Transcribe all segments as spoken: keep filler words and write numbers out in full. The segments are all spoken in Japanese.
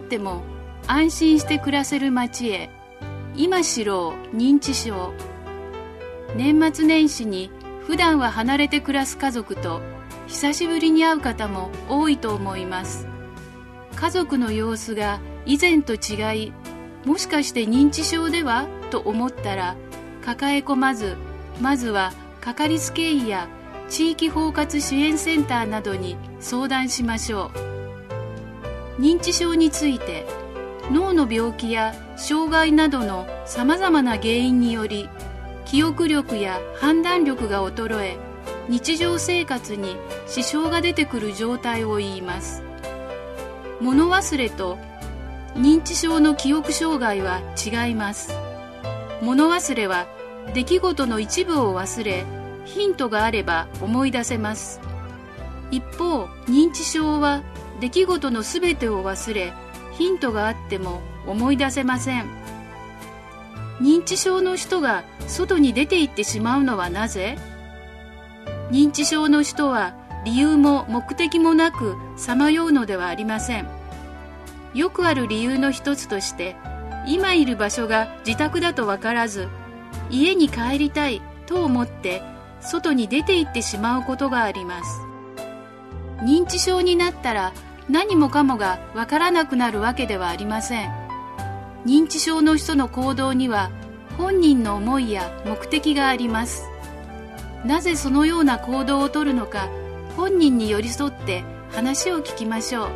っても安心して暮らせる街へ。今知ろう認知症。年末年始に普段は離れて暮らす家族と久しぶりに会う方も多いと思います。家族の様子が以前と違い、もしかして認知症ではと思ったら、抱え込まず、まずはかかりつけ医や地域包括支援センターなどに相談しましょう。認知症について、脳の病気や障害などのさまざまな原因により記憶力や判断力が衰え、日常生活に支障が出てくる状態を言います。物忘れと認知症の記憶障害は違います。物忘れは出来事の一部を忘れ、ヒントがあれば思い出せます。一方、認知症は出来事のすべてを忘れ、ヒントがあっても思い出せません。認知症の人が外に出て行ってしまうのはなぜ？認知症の人は理由も目的もなくさまようのではありません。よくある理由の一つとして、今いる場所が自宅だとわからず、家に帰りたいと思って外に出て行ってしまうことがあります。認知症になったら何もかもがわからなくなるわけではありません。認知症の人の行動には本人の思いや目的があります。なぜそのような行動をとるのか、本人に寄り添って話を聞きましょう。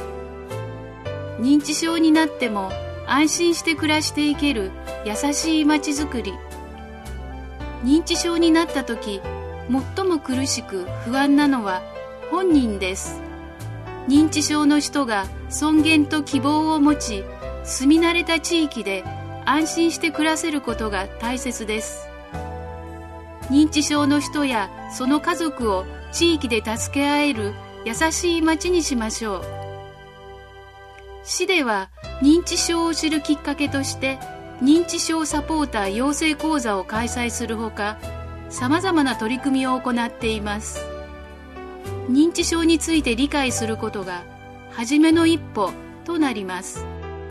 認知症になっても安心して暮らしていける優しい街づくり。認知症になった時、最も苦しく不安なのは本人です。認知症の人が尊厳と希望を持ち、住み慣れた地域で安心して暮らせることが大切です。認知症の人やその家族を地域で助け合える優しい街にしましょう。市では認知症を知るきっかけとして認知症サポーター養成講座を開催するほか、さまざまな取り組みを行っています。認知症について理解することが初めの一歩となります。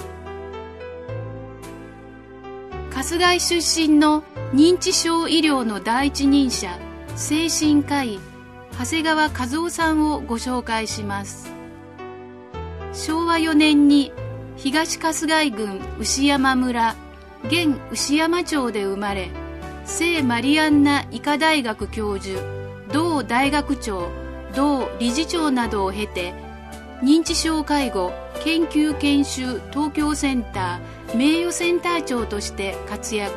春日井出身の認知症医療の第一人者、精神科医長谷川和夫さんをご紹介します。しょうわよねんに東春日井郡牛山村現牛山町で生まれ、聖マリアンナ医科大学教授、同大学長、同理事長などを経て、認知症介護研究研修東京センター名誉センター長として活躍。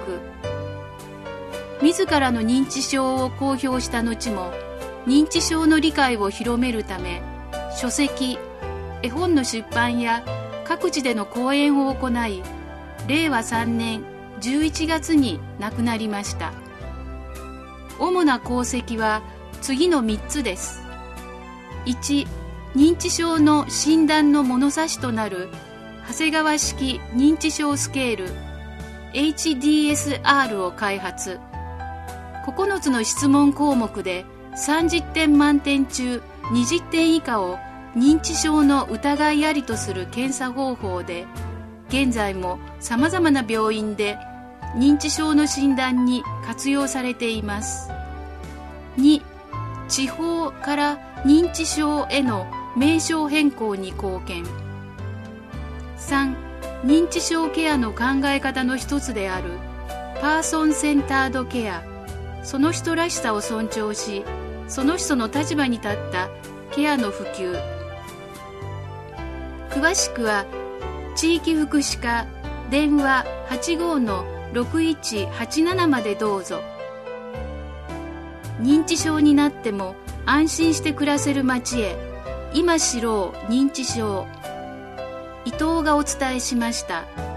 自らの認知症を公表した後も、認知症の理解を広めるため、書籍、絵本の出版や各地での講演を行い、れいわさんねんじゅういちがつに亡くなりました。主な功績は次のみっつです。いち、認知症の診断の物差しとなる長谷川式認知症スケール エイチディーエスアール を開発。ここのつの質問項目でさんじってん満点中にじってん以下を認知症の疑いありとする検査方法で、現在もさまざまな病院で認知症の診断に活用されています。に、地方から認知症への名称変更に貢献。さん、認知症ケアの考え方の一つであるパーソンセンタードケア、その人らしさを尊重し、その人の立場に立ったケアの普及。詳しくは地域福祉課電話 はちごーのろくいちはちなな までどうぞ。認知症になっても安心して暮らせる街へ、今知ろう認知症。伊藤がお伝えしました。